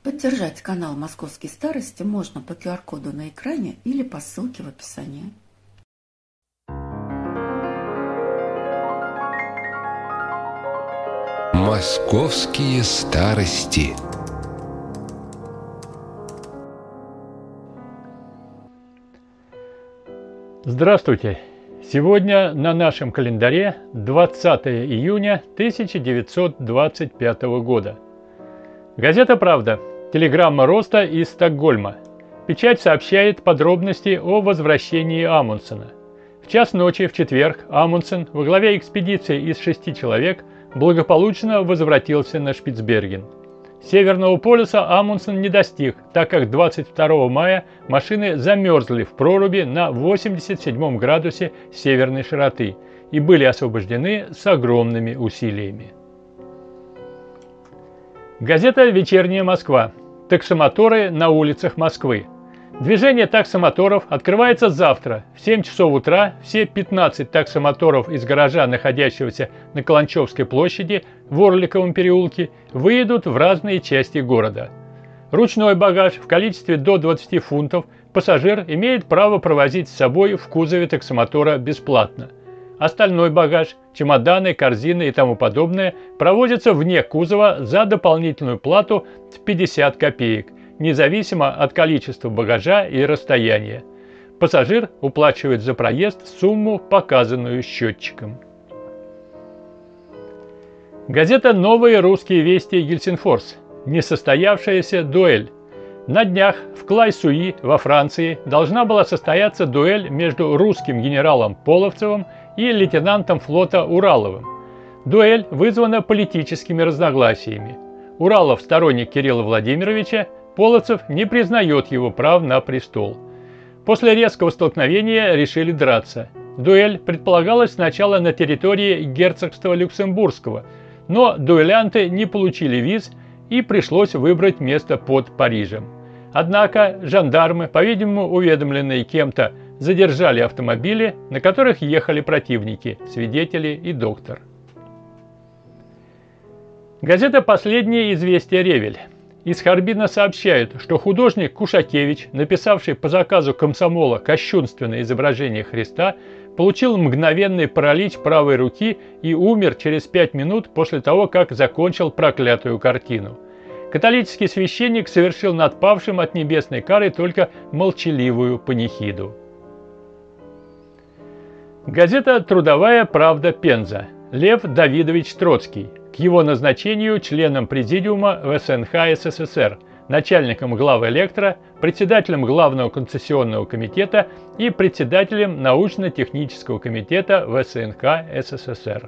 Поддержать канал «Московские старости» можно по QR-коду на экране или по ссылке в описании. Московские старости. Здравствуйте! Сегодня на нашем календаре 20 июня 1925 года. Газета «Правда». Телеграмма Роста из Стокгольма. Печать сообщает подробности о возвращении Амундсена. В час ночи в четверг Амундсен во главе экспедиции из 6 человек благополучно возвратился на Шпицберген. Северного полюса Амундсен не достиг, так как 22 мая машины замерзли в проруби на 87 градусе северной широты и были освобождены с огромными усилиями. Газета «Вечерняя Москва». Таксомоторы на улицах Москвы. Движение таксомоторов открывается завтра. В 7 часов утра все 15 таксомоторов из гаража, находящегося на Каланчевской площади в Орликовом переулке, выедут в разные части города. Ручной багаж в количестве до 20 фунтов пассажир имеет право провозить с собой в кузове таксомотора бесплатно. Остальной багаж, чемоданы, корзины и тому подобное провозятся вне кузова за дополнительную плату в 50 копеек, независимо от количества багажа и расстояния. Пассажир уплачивает за проезд сумму, показанную счетчиком. Газета «Новые русские вести Гельсинфорс». Несостоявшаяся дуэль. На днях в Клайсуи во Франции должна была состояться дуэль между русским генералом Половцевым и лейтенантом флота Ураловым. Дуэль вызвана политическими разногласиями. Уралов сторонник Кирилла Владимировича, Половцев не признает его прав на престол. После резкого столкновения решили драться. Дуэль предполагалась сначала на территории герцогства Люксембургского, но дуэлянты не получили виз и пришлось выбрать место под Парижем. Однако жандармы, по-видимому уведомленные кем-то, задержали автомобили, на которых ехали противники, свидетели и доктор. Газета «Последнее известие Ревель». Из Харбина сообщают, что художник Кушакевич, написавший по заказу комсомола кощунственное изображение Христа, получил мгновенный паралич правой руки и умер через 5 минут после того, как закончил проклятую картину. Католический священник совершил над павшим от небесной кары только молчаливую панихиду. Газета «Трудовая правда. Пенза». Лев Давидович Троцкий. К его назначению членом Президиума ВСНХ СССР, начальником главэлектро, председателем Главного концессионного комитета и председателем научно-технического комитета ВСНХ СССР.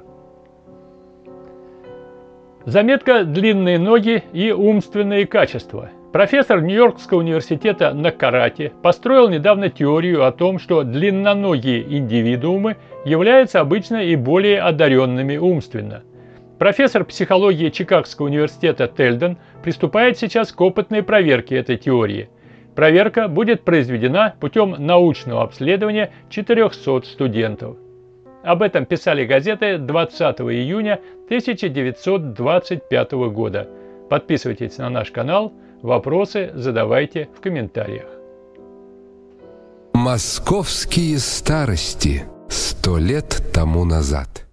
Заметка «Длинные ноги и умственные качества». Профессор Нью-Йоркского университета Накарати построил недавно теорию о том, что длинноногие индивидуумы являются обычно и более одаренными умственно. Профессор психологии Чикагского университета Тельден приступает сейчас к опытной проверке этой теории. Проверка будет произведена путем научного обследования 400 студентов. Об этом писали газеты 20 июня 1925 года. Подписывайтесь на наш канал, вопросы задавайте в комментариях. Московские старости. 100 лет тому назад.